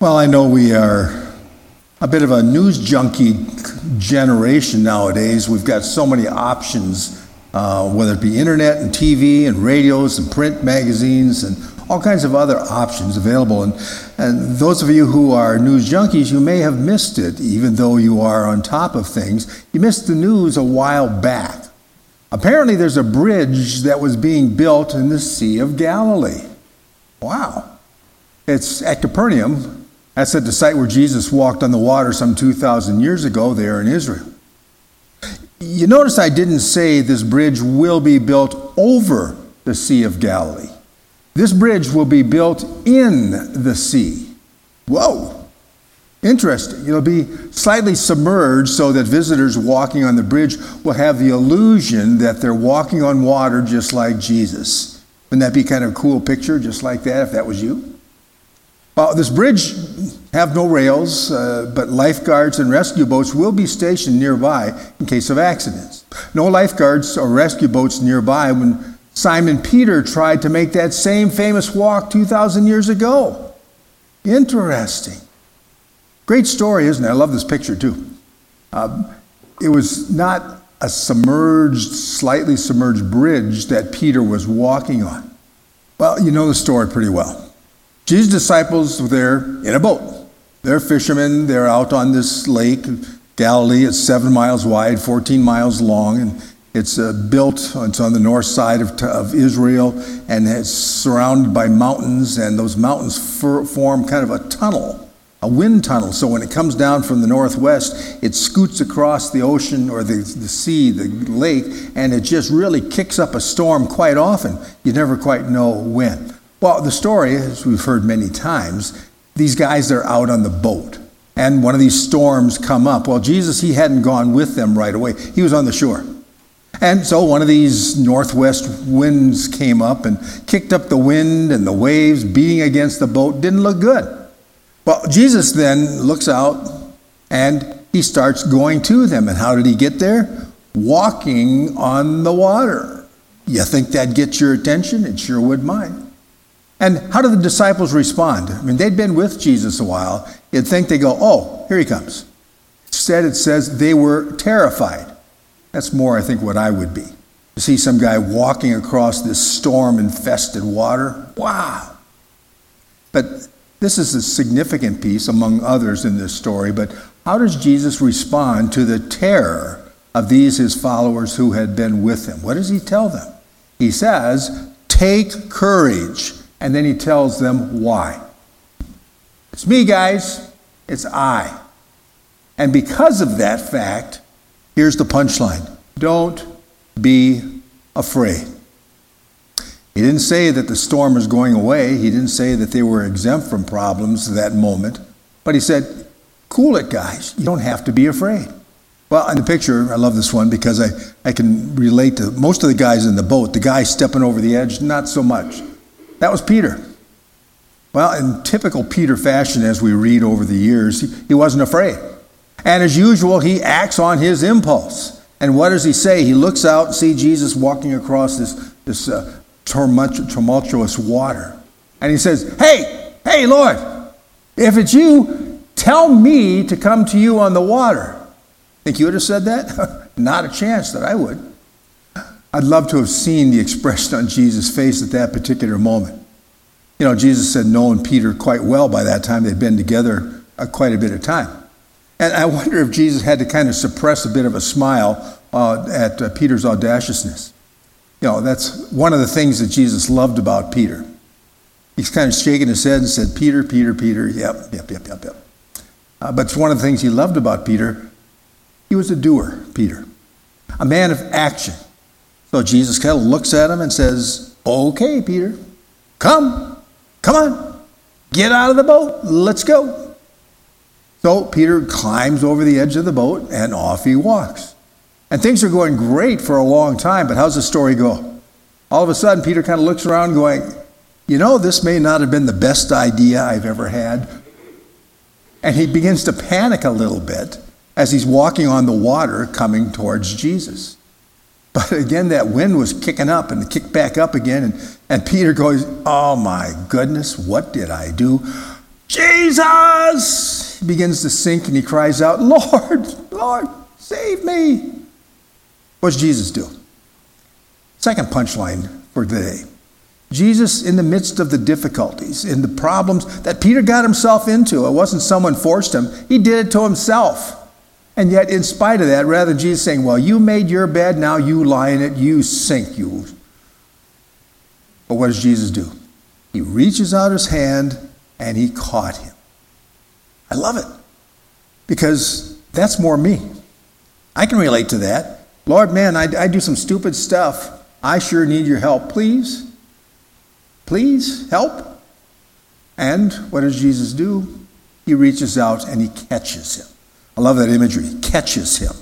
Well, I know we are a bit of a news junkie generation nowadays. We've got so many options, whether it be internet and TV and radios and print magazines and all kinds of other options available. And those of you who are news junkies, you may have missed it, even though you are on top of things. You missed the news a while back. Apparently there's a bridge that was being built in the Sea of Galilee. Wow. It's at Capernaum. That's at the site where Jesus walked on the water some 2,000 years ago there in Israel. You notice I didn't say this bridge will be built over the Sea of Galilee. This bridge will be built in the sea. Whoa, interesting. It'll be slightly submerged so that visitors walking on the bridge will have the illusion that they're walking on water just like Jesus. Wouldn't that be kind of a cool picture, just like that, if that was you? Well, this bridge have no rails, but lifeguards and rescue boats will be stationed nearby in case of accidents. No lifeguards or rescue boats nearby when Simon Peter tried to make that same famous walk 2,000 years ago. Interesting. Great story, isn't it? I love this picture too. It was not a slightly submerged bridge that Peter was walking on. Well, you know the story pretty well. Jesus' disciples were there in a boat. They're fishermen. They're out on this lake, Galilee. It's 7 miles wide, 14 miles long, and it's built. It's on the north side of Israel, and it's surrounded by mountains, and those mountains form kind of a tunnel, a wind tunnel. So when it comes down from the northwest, it scoots across the ocean or the sea, the lake, and it just really kicks up a storm quite often. You never quite know when. Well, the story, as we've heard many times, these guys are out on the boat, and one of these storms come up. Well, Jesus, he hadn't gone with them right away. He was on the shore. And so one of these northwest winds came up and kicked up the wind, and the waves beating against the boat didn't look good. Well, Jesus then looks out, and he starts going to them. And how did he get there? Walking on the water. You think that'd get your attention? It sure would mine. And how did the disciples respond? I mean, they'd been with Jesus a while. You'd think they go, oh, here he comes. Instead, it says they were terrified. That's more, I think, what I would be. To see some guy walking across this storm-infested water. Wow. But this is a significant piece among others in this story. But how does Jesus respond to the terror of these, his followers who had been with him? What does he tell them? He says, take courage. And then he tells them why. It's me, guys. It's I. And because of that fact, here's the punchline. Don't be afraid. He didn't say that the storm was going away. He didn't say that they were exempt from problems at that moment. But he said, cool it, guys. You don't have to be afraid. Well, in the picture, I love this one because I can relate to most of the guys in the boat. The guy stepping over the edge, not so much. That was Peter. Well, in typical Peter fashion, as we read over the years, he wasn't afraid. And as usual, he acts on his impulse. And what does he say? He looks out and sees Jesus walking across this tumultuous water. And he says, hey, Lord, if it's you, tell me to come to you on the water. Think you would have said that? Not a chance that I would. I'd love to have seen the expression on Jesus' face at that particular moment. You know, Jesus had known Peter quite well by that time. They'd been together quite a bit of time. And I wonder if Jesus had to kind of suppress a bit of a smile at Peter's audaciousness. You know, that's one of the things that Jesus loved about Peter. He's kind of shaking his head and said, Peter, yep. But it's one of the things he loved about Peter. He was a doer, Peter, a man of action. So Jesus kind of looks at him and says, okay, Peter, come on, get out of the boat, let's go. So Peter climbs over the edge of the boat and off he walks. And things are going great for a long time, but how's the story go? All of a sudden, Peter kind of looks around going, you know, this may not have been the best idea I've ever had. And he begins to panic a little bit as he's walking on the water coming towards Jesus. But again, that wind was kicking up and it kicked back up again. And Peter goes, oh my goodness, what did I do? Jesus! He begins to sink and he cries out, Lord, Lord, save me. What does Jesus do? Second punchline for today. Jesus, in the midst of the difficulties, in the problems that Peter got himself into, it wasn't someone forced him, he did it to himself. And yet, in spite of that, rather than Jesus saying, well, you made your bed, now you lie in it, you sink, you. But what does Jesus do? He reaches out his hand and he caught him. I love it because that's more me. I can relate to that. Lord, man, I do some stupid stuff. I sure need your help. Please help. And what does Jesus do? He reaches out and he catches him. I love that imagery. He catches him.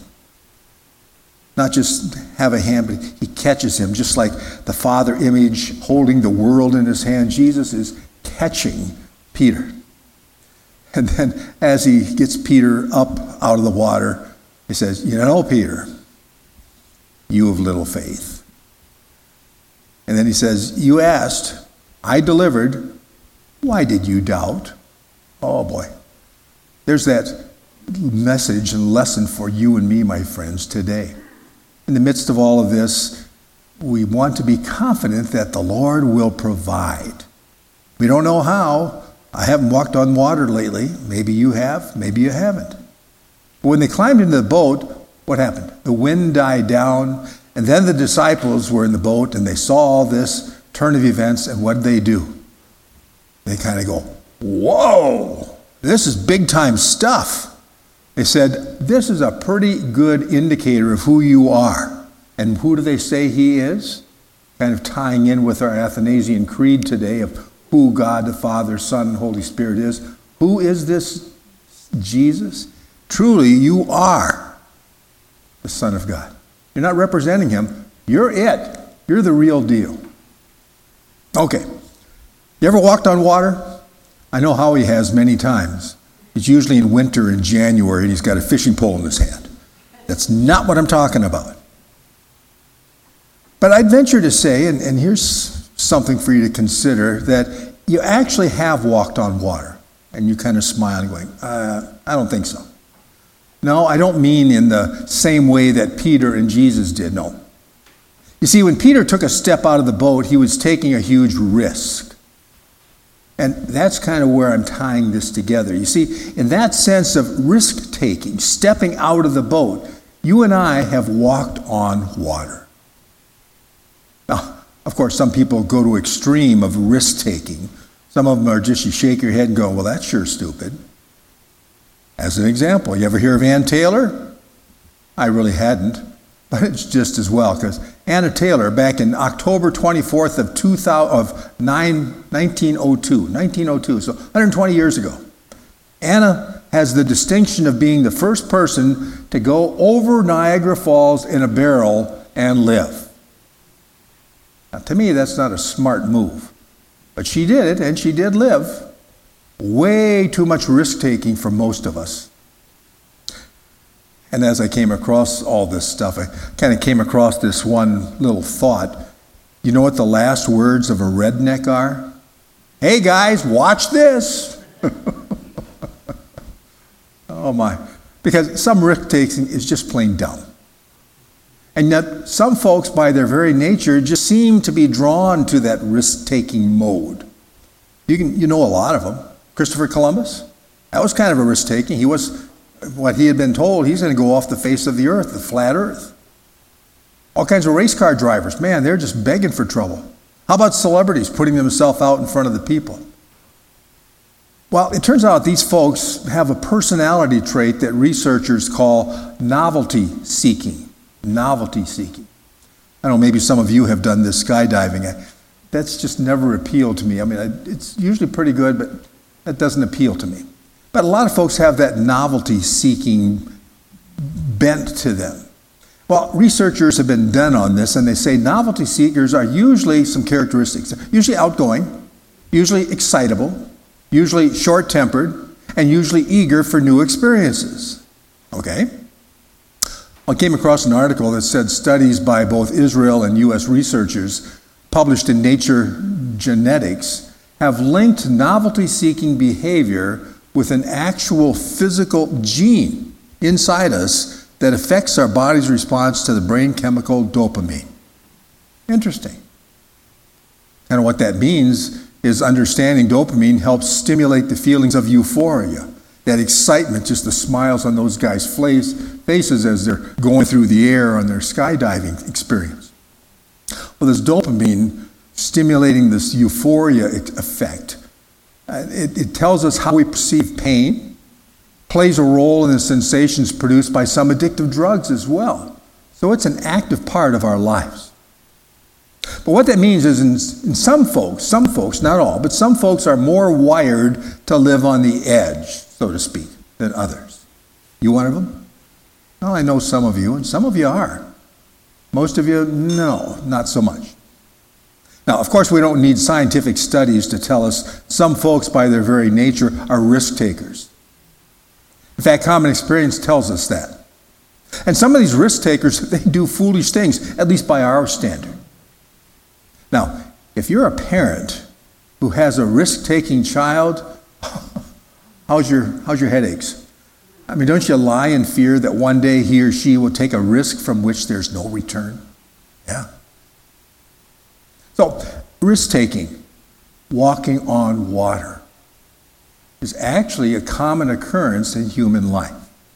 Not just have a hand, but he catches him. Just like the Father image holding the world in his hand, Jesus is catching Peter. And then as he gets Peter up out of the water, he says, you know, Peter, you of little faith. And then he says, you asked, I delivered. Why did you doubt? Oh boy. There's that message and lesson for you and me, my friends, today. In the midst of all of this, we want to be confident that the Lord will provide. We don't know how. I haven't walked on water lately. Maybe you have, maybe you haven't. But when they climbed into the boat, what happened? The wind died down, and then the disciples were in the boat, and they saw all this turn of events, and what did they do? They kind of go, whoa, this is big-time stuff. They said, this is a pretty good indicator of who you are. And who do they say he is? Kind of tying in with our Athanasian Creed today of who God the Father, Son, and Holy Spirit is. Who is this Jesus? Truly, you are the Son of God. You're not representing him. You're it. You're the real deal. Okay. You ever walked on water? I know Howie has many times. It's usually in winter in January, and he's got a fishing pole in his hand. That's not what I'm talking about. But I'd venture to say, and here's something for you to consider, that you actually have walked on water. And you kind of smile and going, I don't think so. No, I don't mean in the same way that Peter and Jesus did, no. You see, when Peter took a step out of the boat, he was taking a huge risk. And that's kind of where I'm tying this together. You see, in that sense of risk-taking, stepping out of the boat, you and I have walked on water. Now, of course, some people go to extreme of risk-taking. Some of them are just, you shake your head and go, well, that's sure stupid. As an example, you ever hear of Ann Taylor? I really hadn't, but it's just as well, because Anna Taylor, back in October 24th of 1902, so 120 years ago, Anna has the distinction of being the first person to go over Niagara Falls in a barrel and live. Now, to me, that's not a smart move. But she did it, and she did live. Way too much risk-taking for most of us. And as I came across all this stuff, I kind of came across this one little thought. You know what the last words of a redneck are? Hey, guys, watch this. Oh, my. Because some risk-taking is just plain dumb. And yet some folks, by their very nature, just seem to be drawn to that risk-taking mode. You know a lot of them. Christopher Columbus, that was kind of a risk-taking. He had been told, he's going to go off the face of the earth, the flat earth. All kinds of race car drivers, man, they're just begging for trouble. How about celebrities putting themselves out in front of the people? Well, it turns out these folks have a personality trait that researchers call novelty seeking. Novelty seeking. I don't know, maybe some of you have done this skydiving. That's just never appealed to me. I mean, it's usually pretty good, but that doesn't appeal to me. But a lot of folks have that novelty seeking bent to them. Well, researchers have been done on this, and they say novelty seekers are usually some characteristics. They're usually outgoing, usually excitable, usually short-tempered, and usually eager for new experiences. Okay? I came across an article that said studies by both Israel and U.S. researchers published in Nature Genetics have linked novelty-seeking behavior with an actual physical gene inside us that affects our body's response to the brain chemical dopamine. Interesting. And what that means is understanding dopamine helps stimulate the feelings of euphoria, that excitement, just the smiles on those guys' faces as they're going through the air on their skydiving experience. Well, this dopamine stimulating this euphoria effect, it tells us how we perceive pain, plays a role in the sensations produced by some addictive drugs as well. So it's an active part of our lives. But what that means is in some folks, not all, but some folks are more wired to live on the edge, so to speak, than others. You one of them? Well, I know some of you, and some of you are. Most of you, no, not so much. Now, of course, we don't need scientific studies to tell us some folks, by their very nature, are risk takers. In fact, common experience tells us that. And some of these risk takers, they do foolish things, at least by our standard. Now, if you're a parent who has a risk-taking child, how's your headaches? I mean, don't you lie in fear that one day he or she will take a risk from which there's no return? Yeah. So, risk-taking, walking on water, is actually a common occurrence in human life.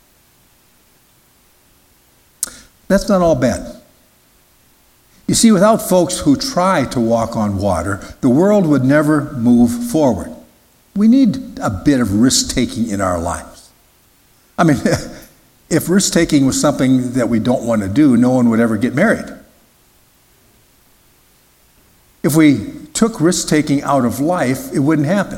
That's not all bad. You see, without folks who try to walk on water, the world would never move forward. We need a bit of risk-taking in our lives. I mean, if risk-taking was something that we don't want to do, no one would ever get married. If we took risk-taking out of life, it wouldn't happen.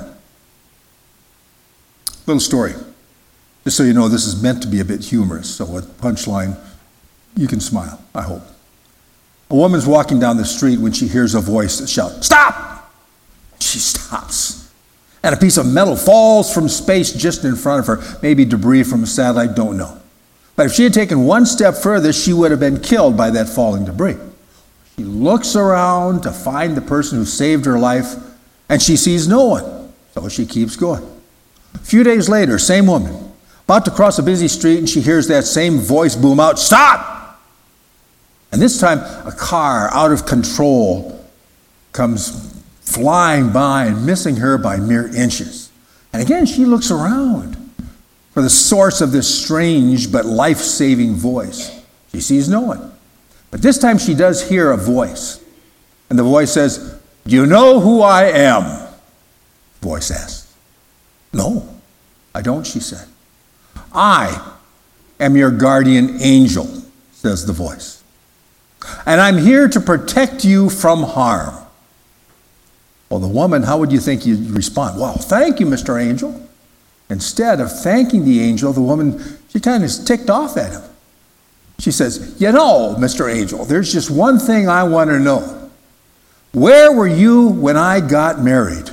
Little story. Just so you know, this is meant to be a bit humorous, so at punchline, you can smile, I hope. A woman's walking down the street when she hears a voice that shouts, "Stop!" She stops. And a piece of metal falls from space just in front of her, maybe debris from a satellite, don't know. But if she had taken one step further, she would have been killed by that falling debris. She looks around to find the person who saved her life, and she sees no one, so she keeps going. A few days later, same woman, about to cross a busy street, and she hears that same voice boom out, "Stop!" And this time, a car out of control comes flying by and missing her by mere inches. And again, she looks around for the source of this strange but life-saving voice. She sees no one. But this time she does hear a voice. And the voice says, "Do you know who I am?" The voice asks. "No, I don't," she said. "I am your guardian angel," says the voice. "And I'm here to protect you from harm." Well, the woman, how would you think you'd respond? "Well, thank you, Mr. Angel." Instead of thanking the angel, the woman, she kind of ticked off at him. She says, "You know, Mr. Angel, there's just one thing I want to know. Where were you when I got married?"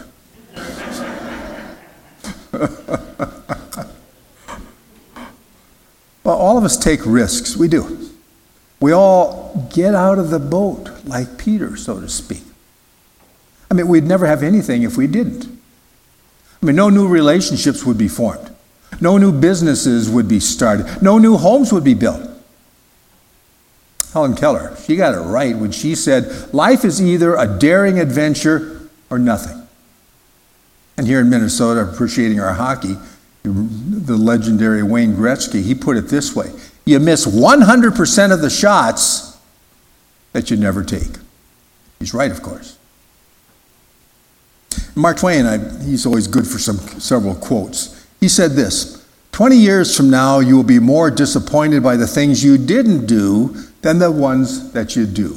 Well, all of us take risks. We do. We all get out of the boat like Peter, so to speak. I mean, we'd never have anything if we didn't. I mean, no new relationships would be formed. No new businesses would be started. No new homes would be built. Helen Keller, she got it right when she said, life is either a daring adventure or nothing. And here in Minnesota, appreciating our hockey, the legendary Wayne Gretzky, he put it this way: you miss 100% of the shots that you never take. He's right, of course. Mark Twain, he's always good for several quotes. He said this: 20 years from now, you will be more disappointed by the things you didn't do than the ones that you do.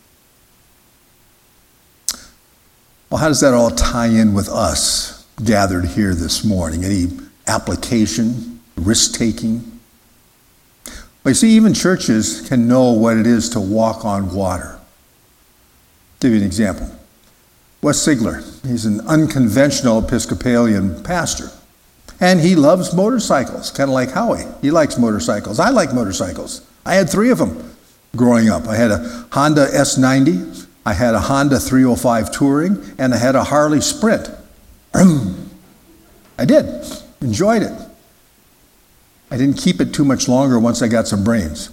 Well, how does that all tie in with us gathered here this morning? Any application, risk-taking? Well, you see, even churches can know what it is to walk on water. I'll give you an example. Wes Sigler, he's an unconventional Episcopalian pastor. And he loves motorcycles, kind of like Howie. He likes motorcycles. I like motorcycles. I had 3 of them growing up. I had a Honda S90, I had a Honda 305 Touring, and I had a Harley Sprint. I did. Enjoyed it. I didn't keep it too much longer once I got some brains.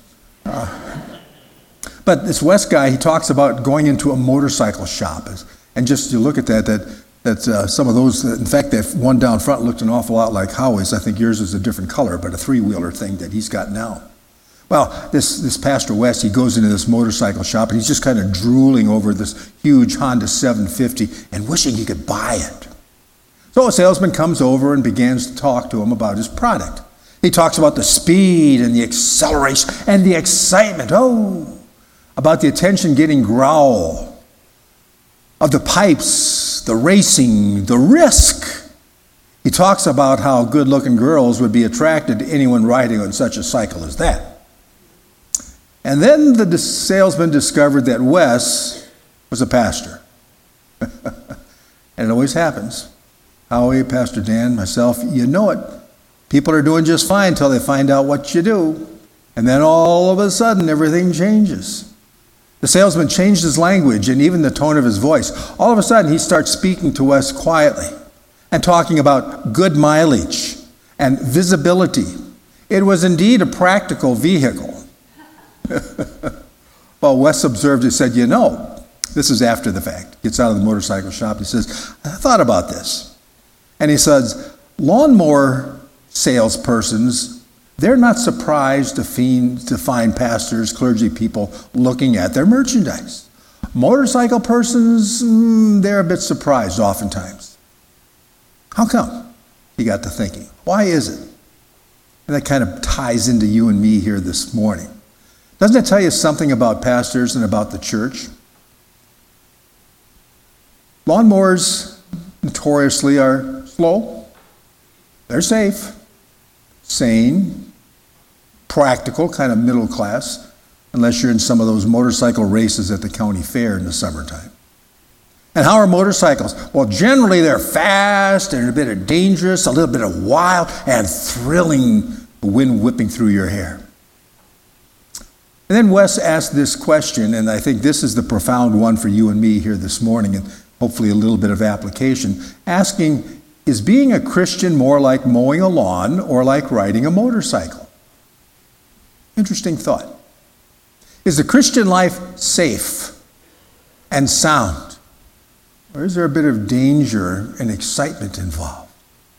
But this Wes guy, he talks about going into a motorcycle shop. And just to look at that some of those, in fact, that one down front looked an awful lot like Howie's. I think yours is a different color, but a three-wheeler thing that he's got now. Well, this Pastor West, he goes into this motorcycle shop and he's just kind of drooling over this huge Honda 750 and wishing he could buy it. So a salesman comes over and begins to talk to him about his product. He talks about the speed and the acceleration and the excitement. About the attention-getting growl of the pipes, the racing, the risk. He talks about how good-looking girls would be attracted to anyone riding on such a cycle as that. And then the salesman discovered that Wes was a pastor. And it always happens. Howie, Pastor Dan, myself, you know it. People are doing just fine until they find out what you do. And then all of a sudden, everything changes. The salesman changed his language and even the tone of his voice. All of a sudden, he starts speaking to Wes quietly and talking about good mileage and visibility. It was indeed a practical vehicle. Well, Wes observed and said, this is after the fact. Gets out of the motorcycle shop. He says, I thought about this. And he says, lawnmower salespersons, they're not surprised to find pastors, clergy people looking at their merchandise. Motorcycle persons, they're a bit surprised oftentimes. How come? He got to thinking. Why is it? And that kind of ties into you and me here this morning. Doesn't it tell you something about pastors and about the church? Lawnmowers notoriously are slow. They're safe, sane, practical, kind of middle class, unless you're in some of those motorcycle races at the county fair in the summertime. And how are motorcycles? Well, generally they're fast and a bit of dangerous, a little bit of wild and thrilling, wind whipping through your hair. And then Wes asked this question, and I think this is the profound one for you and me here this morning, and hopefully a little bit of application, asking, is being a Christian more like mowing a lawn or like riding a motorcycle? Interesting thought. Is the Christian life safe and sound? Or is there a bit of danger and excitement involved?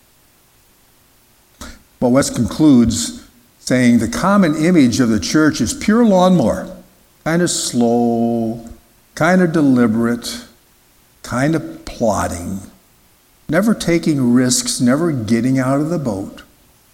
Well, Wes concludes saying the common image of the church is pure lawnmower, kind of slow, kind of deliberate, kind of plodding, never taking risks, never getting out of the boat.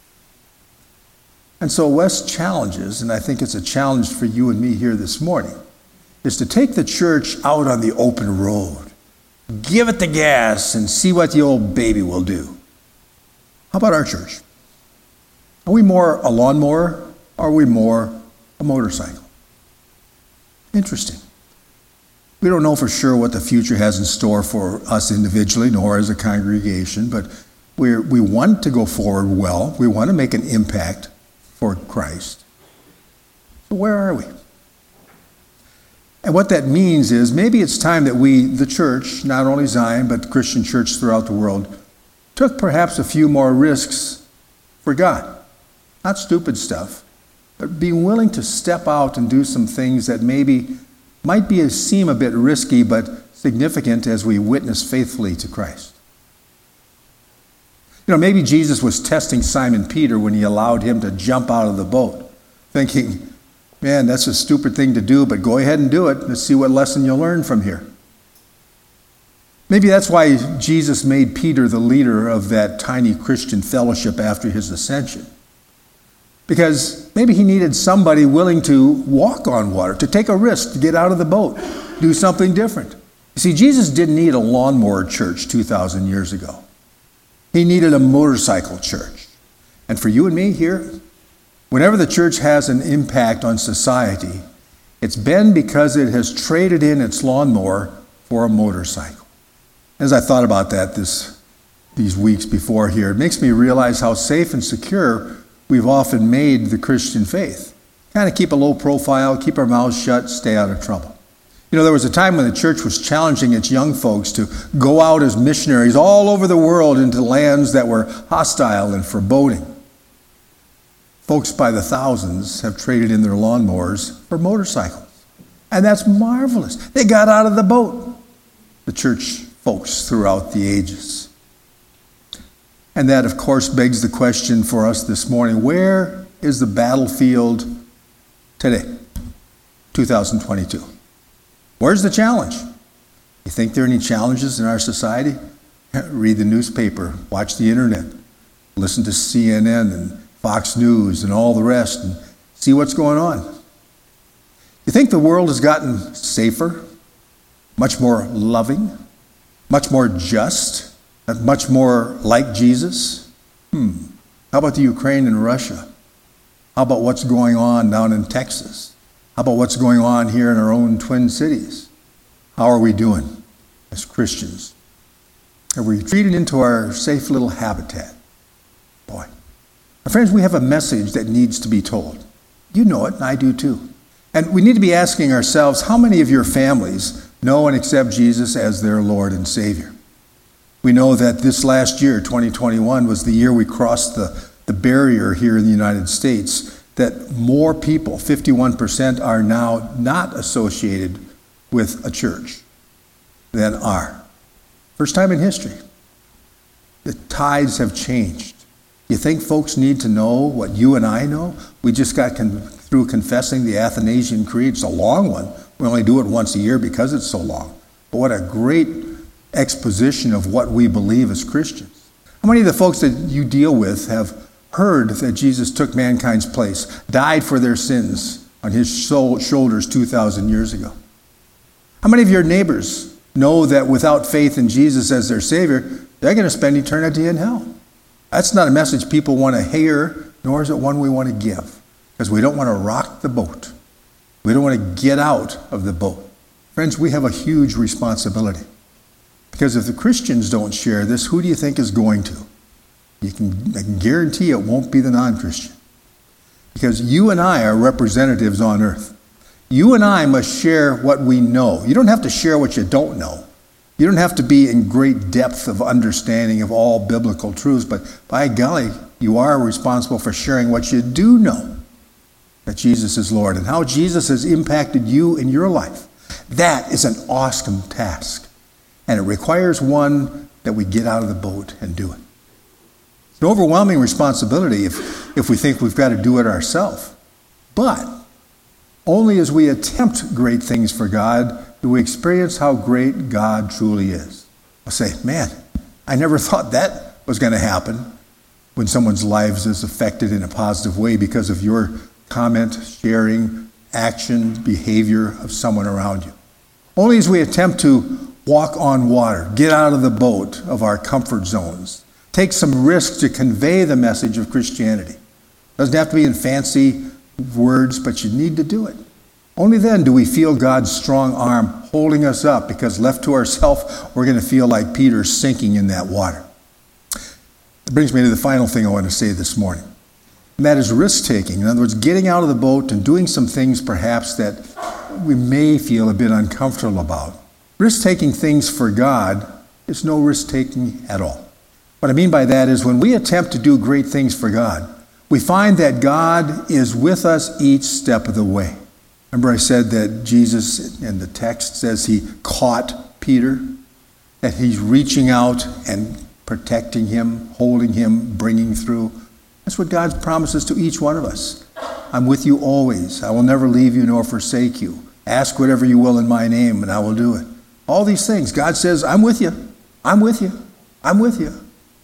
And so Wes challenges, and I think it's a challenge for you and me here this morning, is to take the church out on the open road. Give it the gas and see what the old baby will do. How about our church? Are we more a lawnmower or are we more a motorcycle? Interesting. We don't know for sure what the future has in store for us individually nor as a congregation, but we want to go forward well. We want to make an impact for Christ. So where are we? And what that means is maybe it's time that we, the church, not only Zion, but the Christian church throughout the world, took perhaps a few more risks for God. Not stupid stuff, but being willing to step out and do some things that maybe might seem a bit risky, but significant as we witness faithfully to Christ. Maybe Jesus was testing Simon Peter when he allowed him to jump out of the boat, thinking, man, that's a stupid thing to do, but go ahead and do it. Let's see what lesson you'll learn from here. Maybe that's why Jesus made Peter the leader of that tiny Christian fellowship after his ascension. Because maybe he needed somebody willing to walk on water, to take a risk, to get out of the boat, do something different. You see, Jesus didn't need a lawnmower church 2,000 years ago. He needed a motorcycle church. And for you and me here, whenever the church has an impact on society, it's been because it has traded in its lawnmower for a motorcycle. As I thought about that these weeks before here, it makes me realize how safe and secure we've often made the Christian faith. Kind of keep a low profile, keep our mouths shut, stay out of trouble. You know, there was a time when the church was challenging its young folks to go out as missionaries all over the world into lands that were hostile and foreboding. Folks by the thousands have traded in their lawnmowers for motorcycles. And that's marvelous. They got out of the boat, the church folks throughout the ages. And that, of course, begs the question for us this morning, where is the battlefield today, 2022? Where's the challenge? You think there are any challenges in our society? Read the newspaper, watch the internet, listen to CNN and Fox News and all the rest, and see what's going on. You think the world has gotten safer, much more loving, much more just, and much more like Jesus? How about the Ukraine and Russia? How about what's going on down in Texas? How about what's going on here in our own Twin Cities? How are we doing as Christians? Have we retreated into our safe little habitat? Boy. My friends, we have a message that needs to be told. You know it, and I do too. And we need to be asking ourselves, how many of your families know and accept Jesus as their Lord and Savior? We know that this last year, 2021, was the year we crossed the barrier here in the United States, that more people, 51%, are now not associated with a church than are. First time in history. The tides have changed. You think folks need to know what you and I know? We just got through confessing the Athanasian Creed. It's a long one. We only do it once a year because it's so long. But what a great exposition of what we believe as Christians. How many of the folks that you deal with have heard that Jesus took mankind's place, died for their sins on his shoulders 2,000 years ago? How many of your neighbors know that without faith in Jesus as their Savior, they're going to spend eternity in hell? That's not a message people want to hear, nor is it one we want to give, because we don't want to rock the boat. We don't want to get out of the boat. Friends, we have a huge responsibility, because if the Christians don't share this, who do you think is going to? I can guarantee it won't be the non-Christian, because you and I are representatives on earth. You and I must share what we know. You don't have to share what you don't know. You don't have to be in great depth of understanding of all biblical truths, but by golly, you are responsible for sharing what you do know, that Jesus is Lord and how Jesus has impacted you in your life. That is an awesome task, and it requires one that we get out of the boat and do it. It's an overwhelming responsibility if we think we've got to do it ourselves. But only as we attempt great things for God do we experience how great God truly is. I'll say, man, I never thought that was going to happen when someone's lives is affected in a positive way because of your comment, sharing, action, behavior of someone around you. Only as we attempt to walk on water, get out of the boat of our comfort zones, take some risks to convey the message of Christianity. Doesn't have to be in fancy words, but you need to do it. Only then do we feel God's strong arm holding us up, because left to ourselves, we're going to feel like Peter sinking in that water. That brings me to the final thing I want to say this morning. And that is risk-taking. In other words, getting out of the boat and doing some things perhaps that we may feel a bit uncomfortable about. Risk-taking things for God is no risk-taking at all. What I mean by that is when we attempt to do great things for God, we find that God is with us each step of the way. Remember I said that Jesus in the text says he caught Peter, that he's reaching out and protecting him, holding him, bringing through. That's what God promises to each one of us. I'm with you always. I will never leave you nor forsake you. Ask whatever you will in my name and I will do it. All these things. God says, I'm with you. I'm with you. I'm with you.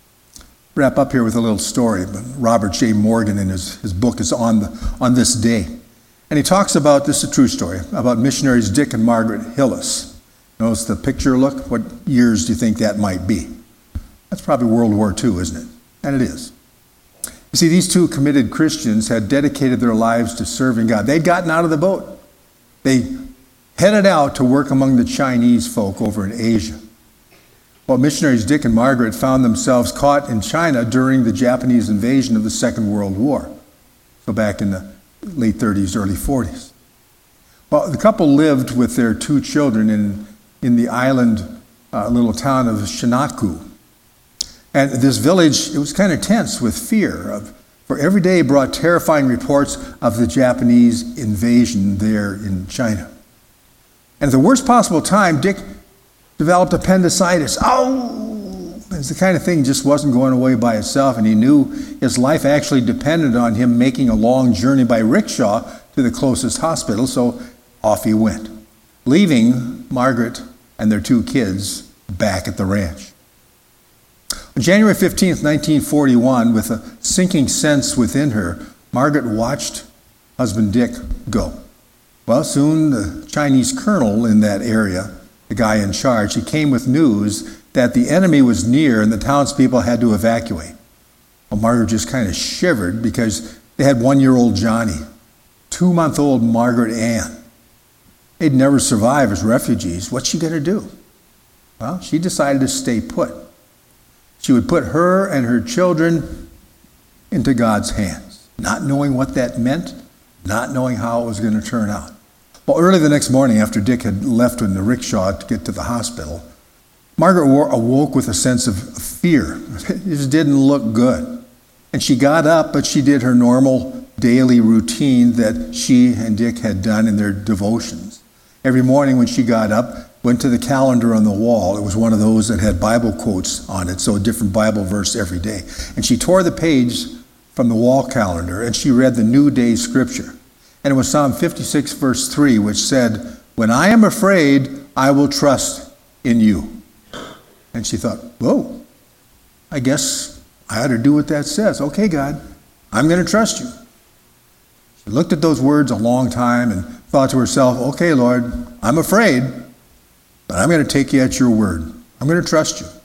Wrap up here with a little story. Robert J. Morgan in his book is on this day. And he talks about, this is a true story, about missionaries Dick and Margaret Hillis. Notice the picture look? What years do you think that might be? That's probably World War II, isn't it? And it is. You see, these two committed Christians had dedicated their lives to serving God. They'd gotten out of the boat. They headed out to work among the Chinese folk over in Asia. Well, missionaries Dick and Margaret found themselves caught in China during the Japanese invasion of the Second World War. So back in the late 30s, early 40s. Well, the couple lived with their 2 children in the island little town of Shinaku. And this village, it was kind of tense with fear, for every day brought terrifying reports of the Japanese invasion there in China. And at the worst possible time, Dick developed appendicitis. Oh! It's the kind of thing just wasn't going away by itself, and he knew his life actually depended on him making a long journey by rickshaw to the closest hospital, so off he went, leaving Margaret and their 2 kids back at the ranch. On January 15th, 1941, with a sinking sense within her, Margaret watched husband Dick go. Well, soon the Chinese colonel in that area, the guy in charge, he came with news that the enemy was near and the townspeople had to evacuate. Well, Margaret just kind of shivered because they had 1-year-old Johnny, 2-month-old Margaret Ann. They'd never survive as refugees. What's she going to do? Well, she decided to stay put. She would put her and her children into God's hands, not knowing what that meant, not knowing how it was going to turn out. Well, early the next morning, after Dick had left in the rickshaw to get to the hospital, Margaret awoke with a sense of fear. It just didn't look good. And she got up, but she did her normal daily routine that she and Dick had done in their devotions. Every morning when she got up, went to the calendar on the wall. It was one of those that had Bible quotes on it, so a different Bible verse every day. And she tore the page from the wall calendar, and she read the New Day scripture. And it was Psalm 56, verse 3, which said, "When I am afraid, I will trust in you." And she thought, whoa, I guess I ought to do what that says. Okay, God, I'm going to trust you. She looked at those words a long time and thought to herself, okay, Lord, I'm afraid, but I'm going to take you at your word. I'm going to trust you.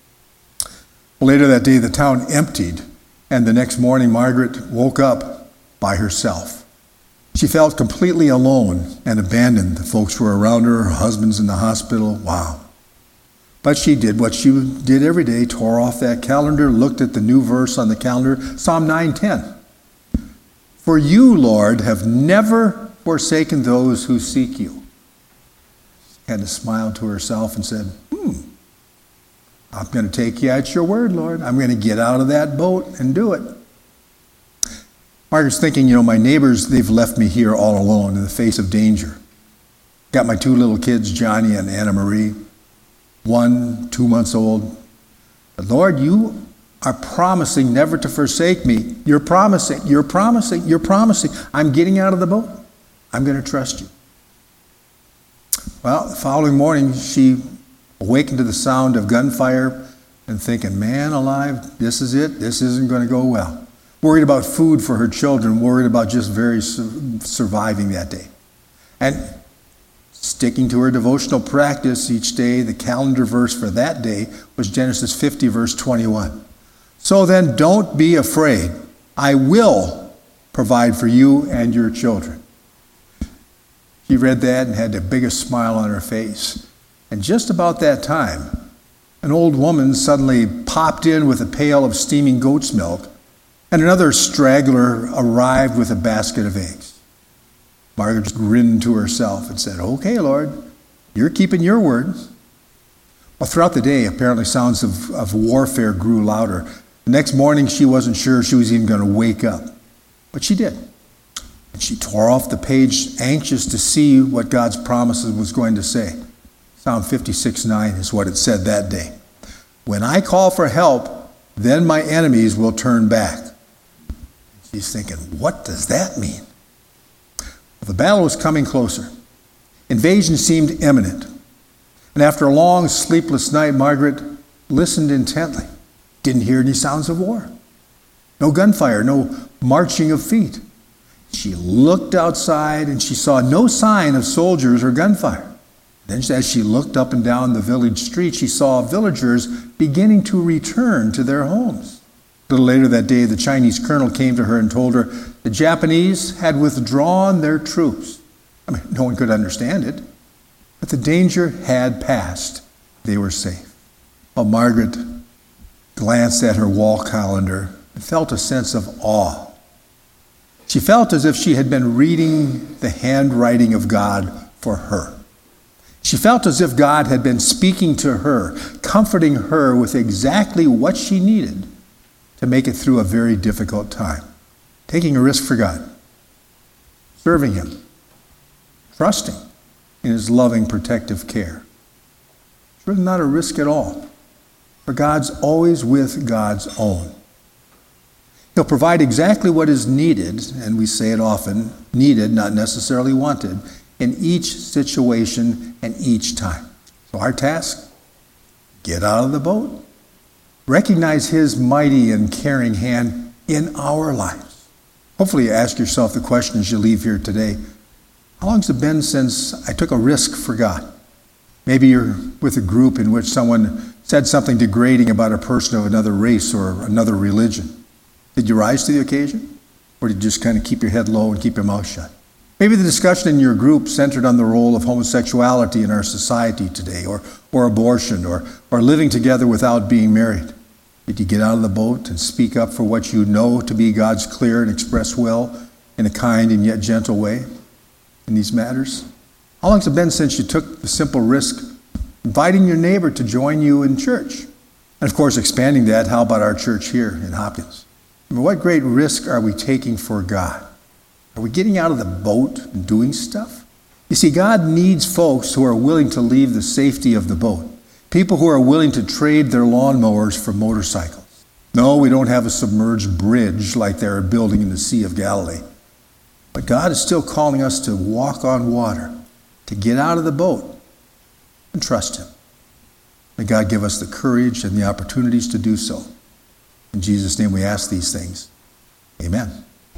Well, later that day, the town emptied, and the next morning, Margaret woke up by herself. She felt completely alone and abandoned. The folks were around her, her husband's in the hospital. Wow. But she did what she did every day, tore off that calendar, looked at the new verse on the calendar, Psalm 9:10. For you, Lord, have never forsaken those who seek you. She had to smile to herself and said, I'm going to take you at your word, Lord. I'm going to get out of that boat and do it. Margaret's thinking, my neighbors, they've left me here all alone in the face of danger. Got my 2 little kids, Johnny and Anna Marie, 1, 2 months old. But Lord, you are promising never to forsake me. You're promising. I'm getting out of the boat. I'm going to trust you. Well, the following morning, she awakened to the sound of gunfire and thinking, man alive, this is it. This isn't going to go well. Worried about food for her children, worried about just surviving that day. And sticking to her devotional practice each day, the calendar verse for that day was Genesis 50, verse 21. So then don't be afraid. I will provide for you and your children. She read that and had the biggest smile on her face. And just about that time, an old woman suddenly popped in with a pail of steaming goat's milk, and another straggler arrived with a basket of eggs. Margaret just grinned to herself and said, okay, Lord, you're keeping your word. Well, throughout the day, apparently sounds of warfare grew louder. The next morning, she wasn't sure she was even going to wake up. But she did. And she tore off the page, anxious to see what God's promises was going to say. Psalm 56:9 is what it said that day. When I call for help, then my enemies will turn back. She's thinking, what does that mean? Well, the battle was coming closer. Invasion seemed imminent. And after a long, sleepless night, Margaret listened intently. Didn't hear any sounds of war. No gunfire, no marching of feet. She looked outside and she saw no sign of soldiers or gunfire. Then as she looked up and down the village street, she saw villagers beginning to return to their homes. A little later that day, the Chinese colonel came to her and told her the Japanese had withdrawn their troops. No one could understand it, but the danger had passed. They were safe. Well, Margaret glanced at her wall calendar and felt a sense of awe. She felt as if she had been reading the handwriting of God for her. She felt as if God had been speaking to her, comforting her with exactly what she needed to make it through a very difficult time. Taking a risk for God, serving Him, trusting in His loving, protective care. It's really not a risk at all, for God's always with God's own. He'll provide exactly what is needed, and we say it often, needed, not necessarily wanted, in each situation and each time. So our task, get out of the boat, recognize His mighty and caring hand in our lives. Hopefully you ask yourself the question as you leave here today, how long has it been since I took a risk for God? Maybe you're with a group in which someone said something degrading about a person of another race or another religion. Did you rise to the occasion? Or did you just kind of keep your head low and keep your mouth shut? Maybe the discussion in your group centered on the role of homosexuality in our society today, or abortion, or living together without being married. Did you get out of the boat and speak up for what you know to be God's clear and express will in a kind and yet gentle way in these matters? How long has it been since you took the simple risk inviting your neighbor to join you in church? And of course, expanding that, how about our church here in Hopkins? I mean, what great risk are we taking for God? Are we getting out of the boat and doing stuff? You see, God needs folks who are willing to leave the safety of the boat. People who are willing to trade their lawnmowers for motorcycles. No, we don't have a submerged bridge like they're building in the Sea of Galilee. But God is still calling us to walk on water, to get out of the boat and trust Him. May God give us the courage and the opportunities to do so. In Jesus' name we ask these things. Amen.